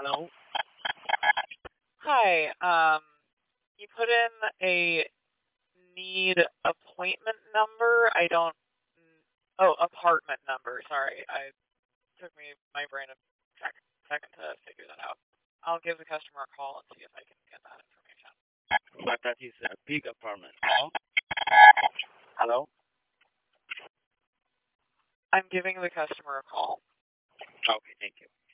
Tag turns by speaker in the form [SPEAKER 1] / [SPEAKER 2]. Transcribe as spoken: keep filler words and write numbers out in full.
[SPEAKER 1] Hello?
[SPEAKER 2] Hi. Um, you put in a need appointment number. I don't. Oh, apartment number. Sorry, I took me my brain a second, second to figure that out. I'll give the customer a call and see if I can get that information.
[SPEAKER 1] But that is a big apartment. Hello? Hello?
[SPEAKER 2] I'm giving the customer a call.
[SPEAKER 1] Okay, thank you.